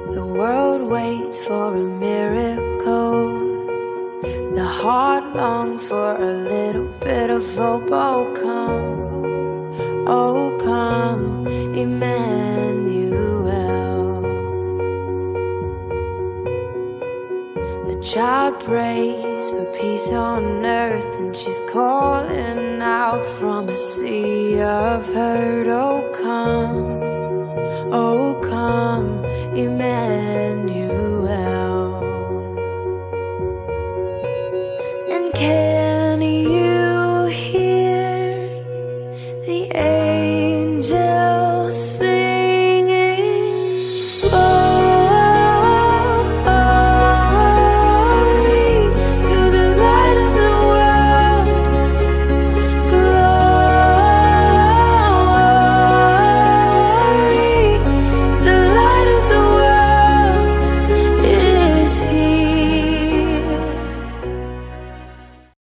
The world waits for a miracle. The heart longs for a little bit of hope. Oh come, Emmanuel. The child prays for peace on earth, and she's calling out from a sea of hurt. Oh come, Emmanuel.